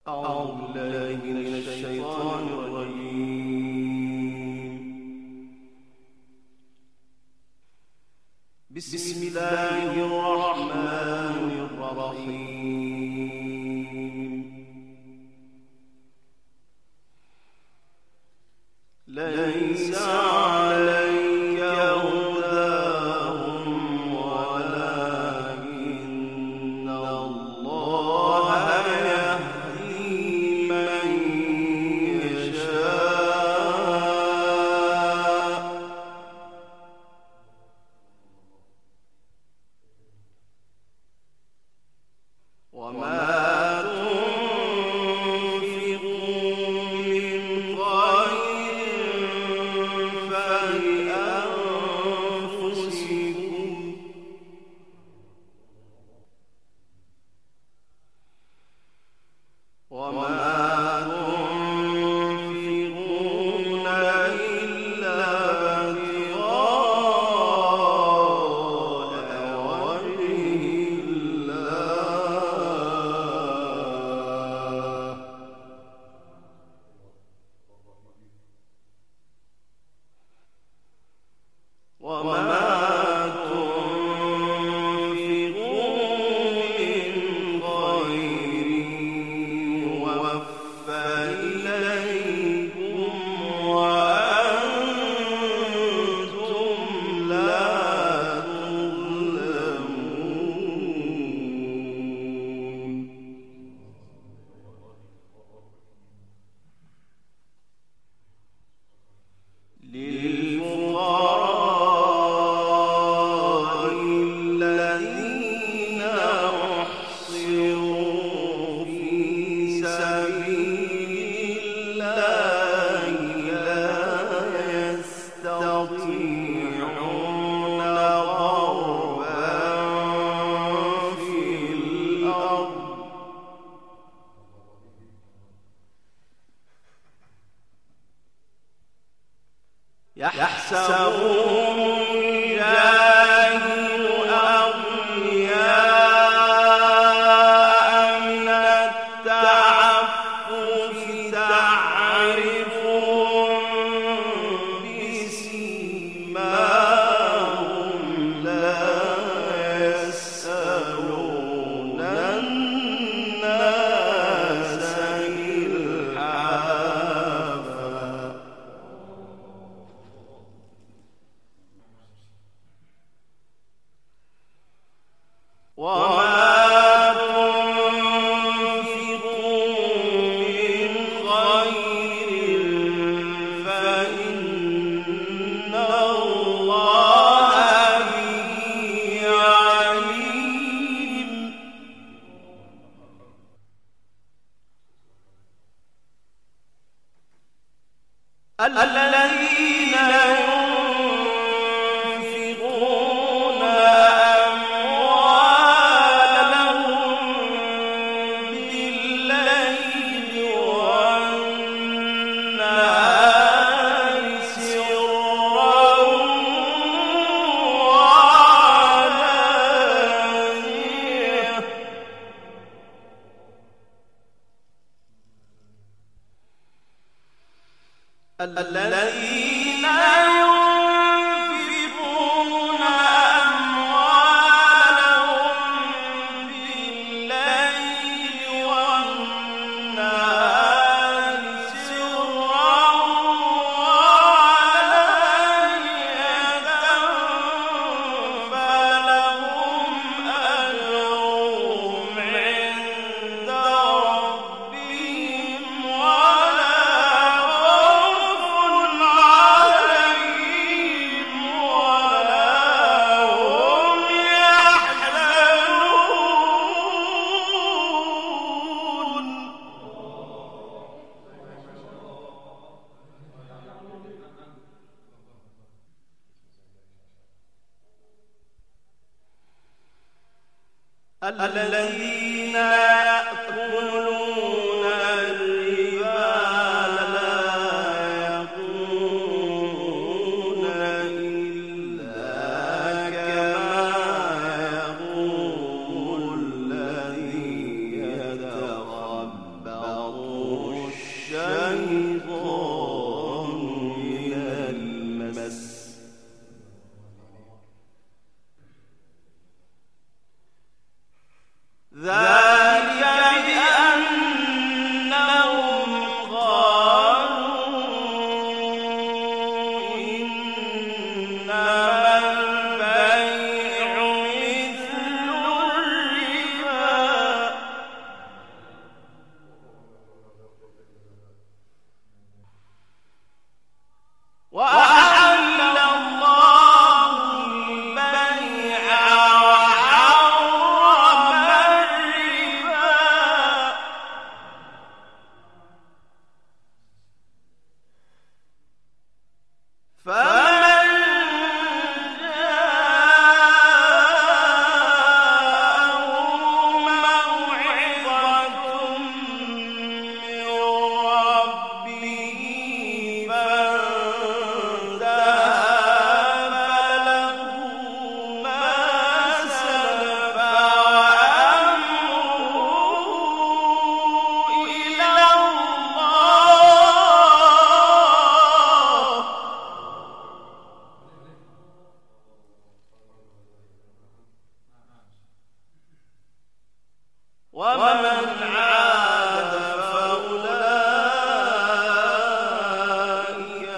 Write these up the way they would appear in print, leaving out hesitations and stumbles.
أعوذ بالله من الشيطان الرجيم. بسم الله الرحمن الرحيم. ليس عليك هداهم ولكن الله يهدي من يشاء وما يحسبهم الجاهل أغنياء من التعفف تعرفهم بسيماهم لا يسألون الناس إلحافا وما تنفقوا من خير فإن الله به عليم. الذين ينفقون بالليل والنهار سرا وعلانية الذين ينفقون أموالهم بالليل والنهار سرا وعلانية فلهم أجرهم عند ربهم ولا الذين يأكلون الربا لا يقومون إلا كما يقوم الذي يتخبطه ومن عاد فأولئك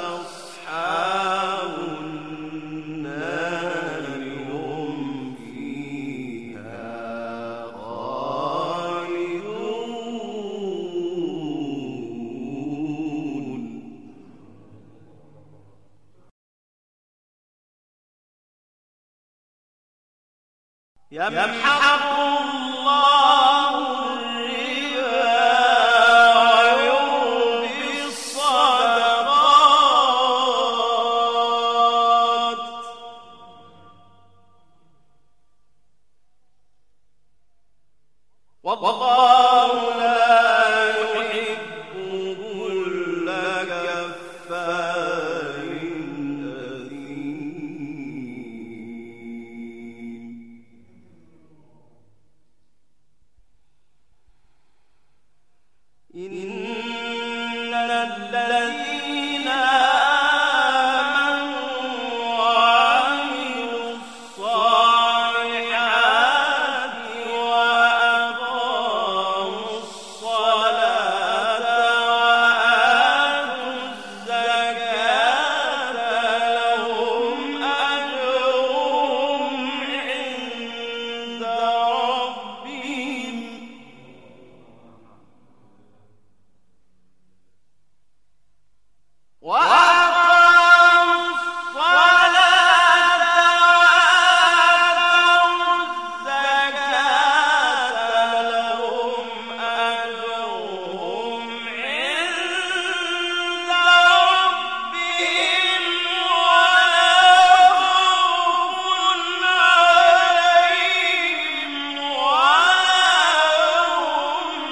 أصحاب النار هم فيها خالدون. يمحق الله الربا ويربي الصدقات والله لا يحب كل كفار إن الذين آمنوا وعملوا الصالحات وأقاموا الصلاة وآتوا الزكاة لهم أجرهم عند ربهم وأقاموا الصلاة وآتوا الزكاة لهم أجرهم عند ربهم ولا خوف عليهم ولا هم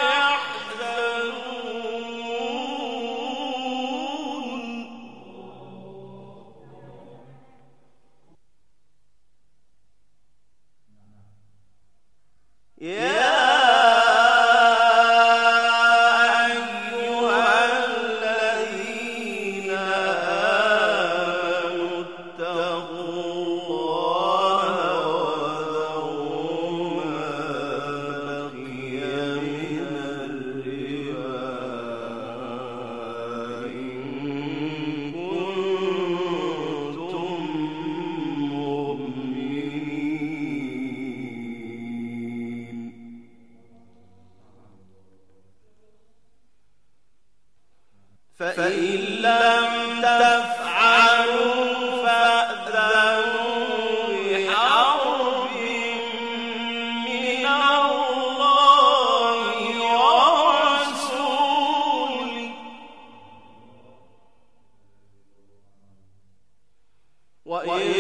يحزنون. يا أيها الذين آمنوا اتقوا الله وذروا ما بقي من الربا إن كنتم مؤمنين. فإن لم تفعلوا فأذنوا بحرب من الله ورسوله وإن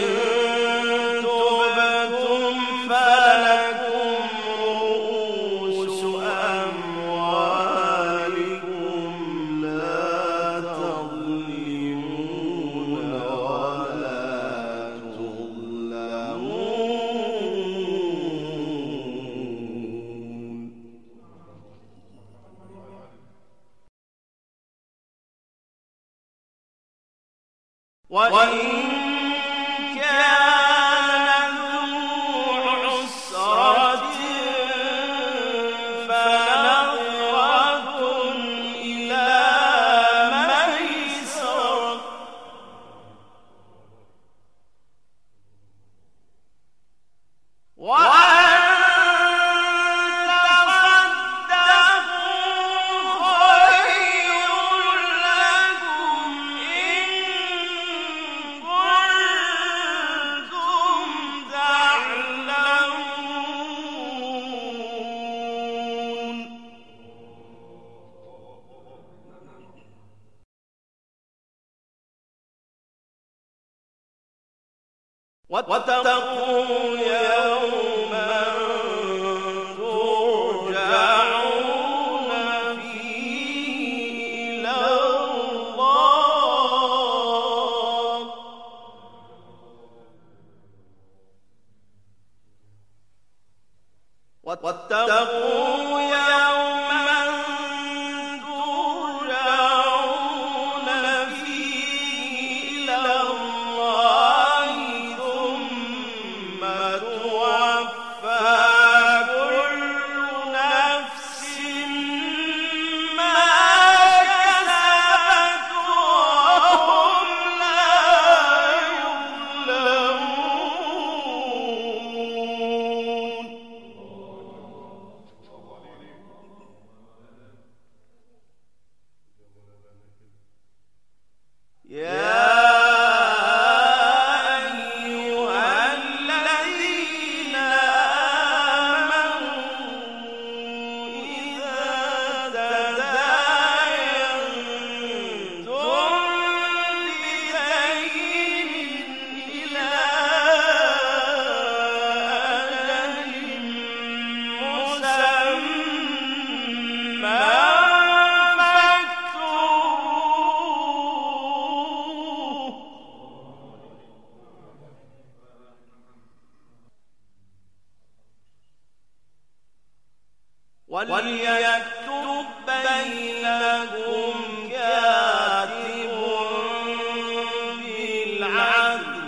تبتم فلكم رؤوس أموالكم لا تظلمون ولا تظلمون. وإن كان ذو عسرة فنظرة إلى ميسرة وأن تصدقوا خير لكم إن كنتم تعلمون. واتقوا يوما ترجعون فيه إلى الله واتقوا يوما ترجعون فيه إلى الله ثم توفى كل وليكتب بينكم كاتب بالعدل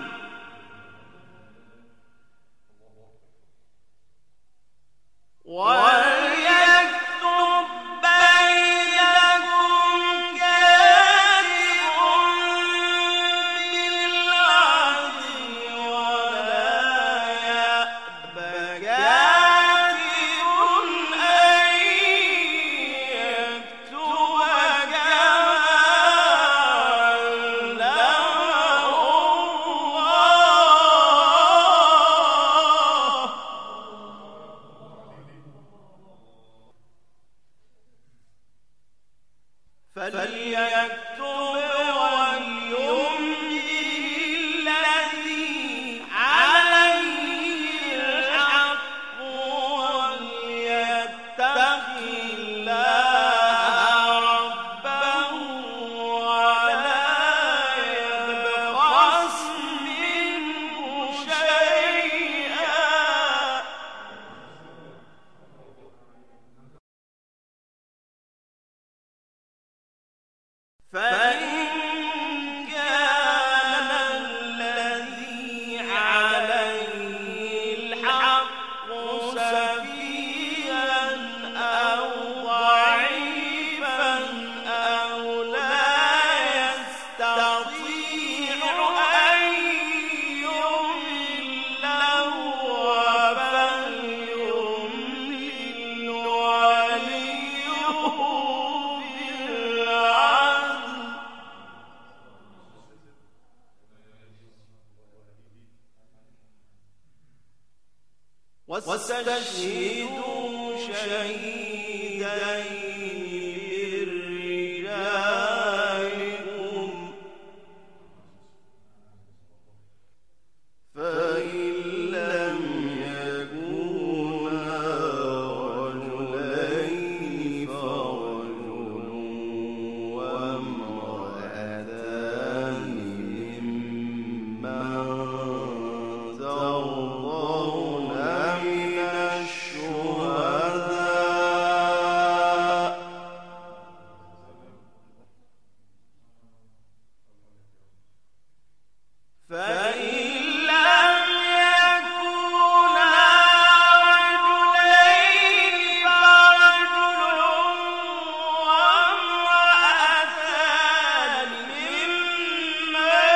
واستشهدوا شهيدين من رجالكم فإن لم يكونا رجلين فرجل وامرأتان ممن ترضون من الشهداء فإن لم يكونا رجلين فرجل وامرأتان ممن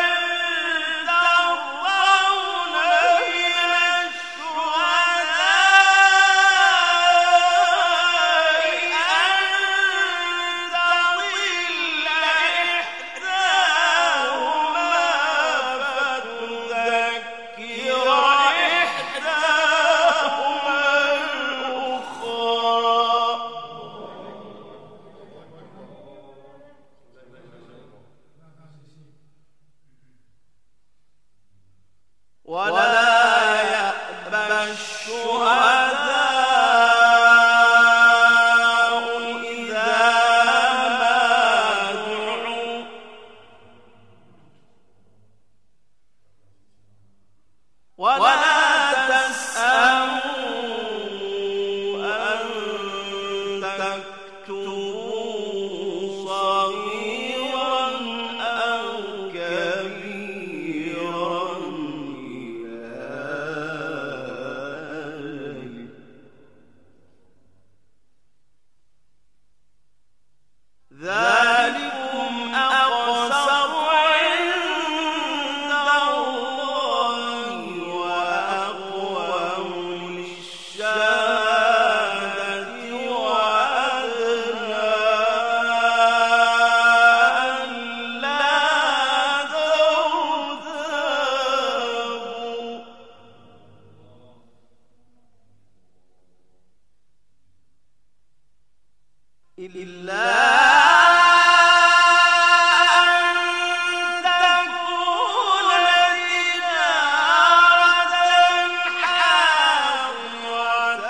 ترضون من الشهداء أن تضل إحداهما فتذكر إحداهما الأخرى ولا يأبى الشهداء إذا ما دعوا ولا تسأموا أن تكتبوا صغيرا أو كبيرا إلى أجله ذلكم أقسط عند الله وأقوم للشهادة وأدنى ألا ترتابوا إلا أن تكون تجارة حاضرة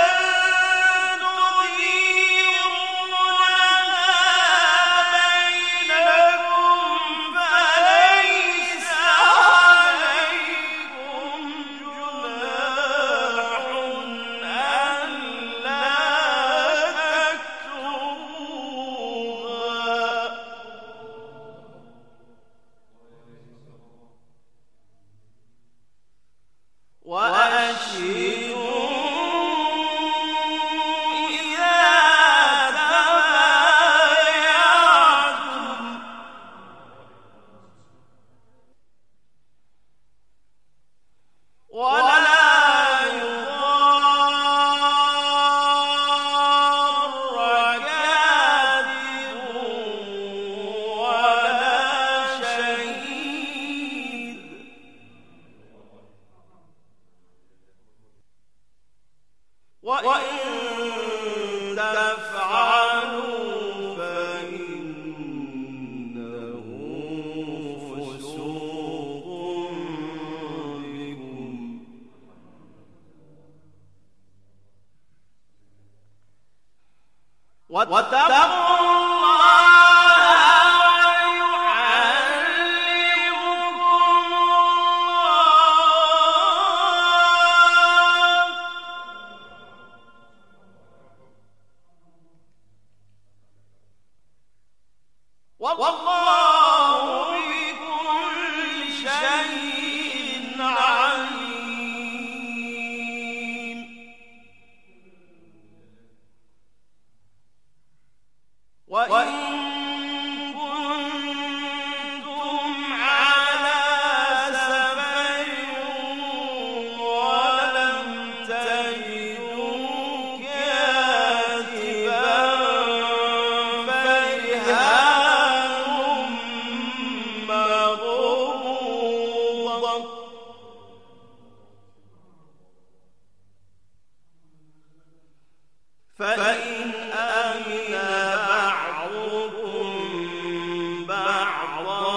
تديرونها بينكم فليس عليكم جناح ألا وإن تفعلوا فإنه فسوق بكم واتقوا والله بكل شيء عليم. وإن كنتم على سفر ولم تجدوا كاتبا فإن أمن بعضكم بعضا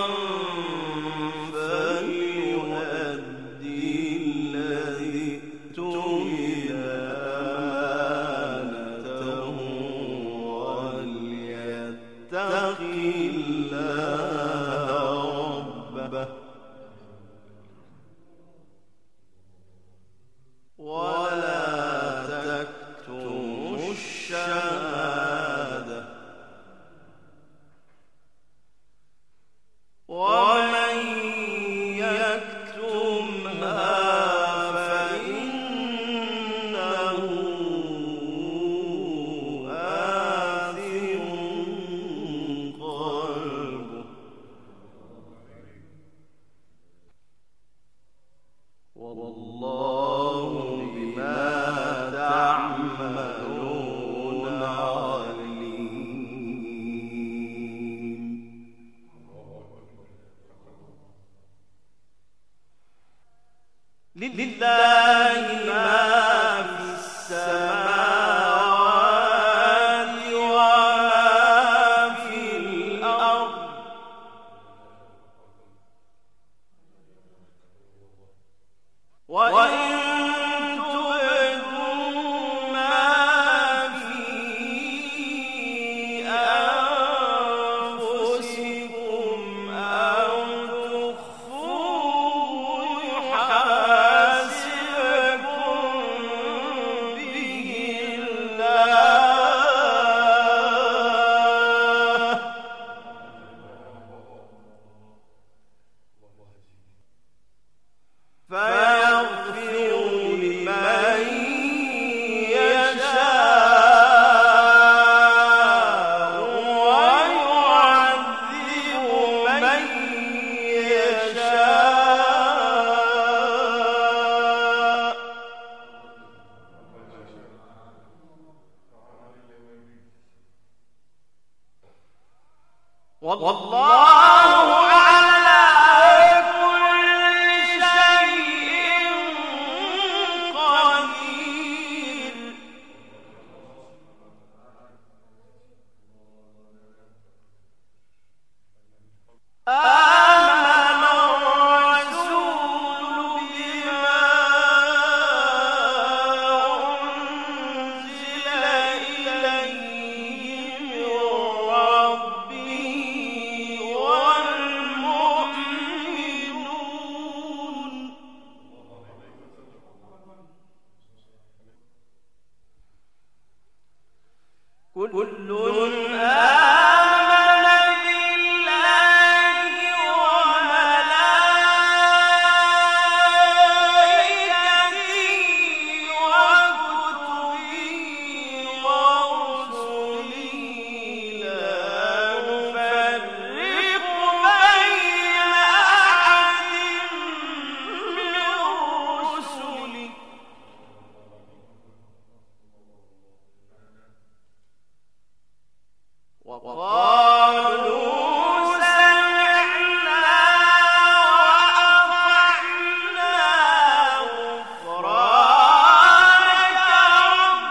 فليؤدي الذي اؤتمن أمانته وليتق الله ربه الشهادة ومن يكتمها فإنه آثم قلبه والله بما تعملون عليم. لله ما في السماوات وما في الأرض وإن تبدوا ما في أنفسكم أو تخفوه يحاسبكم به الله فيغفر لمن يشاء ويعذب من يشاء والله على كل شيء قدير. آمن الرسول بما أنزل إليه من ربه والمؤمنون كل آمن بالله وملائكته وكتبه ورسله لا نفرق بين أحد من رسله وقالوا سمعنا وأطعنا غفرانك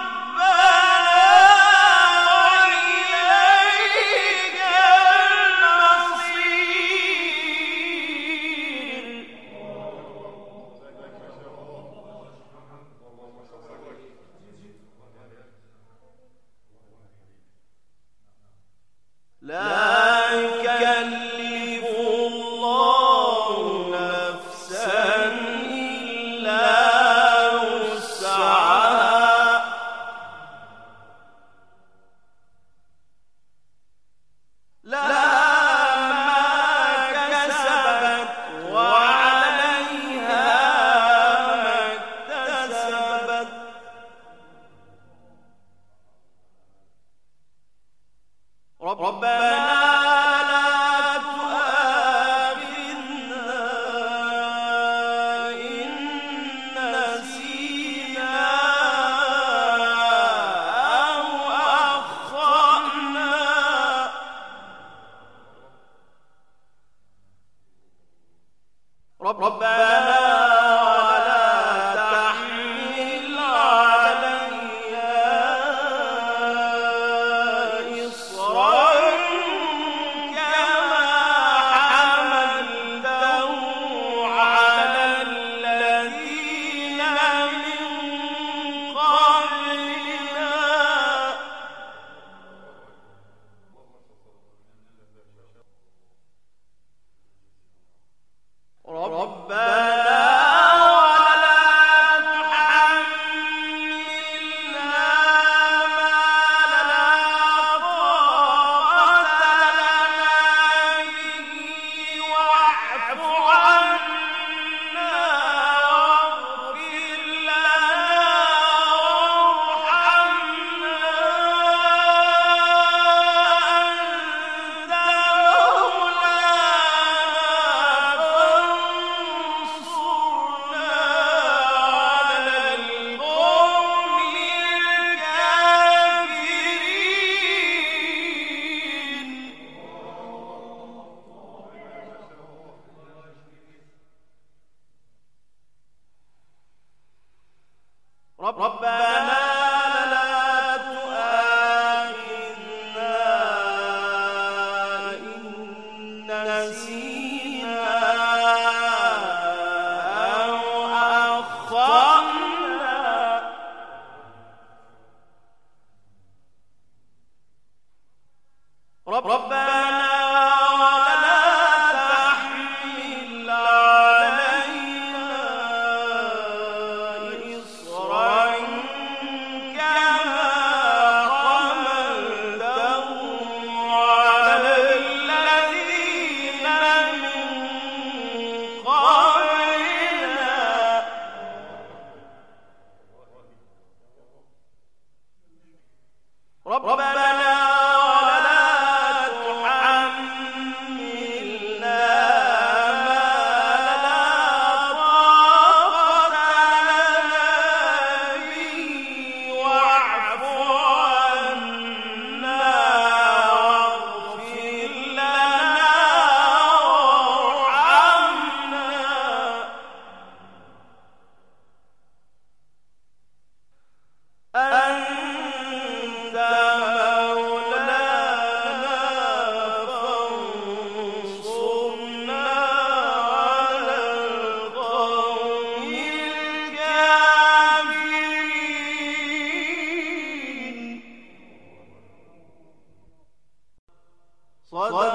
صدق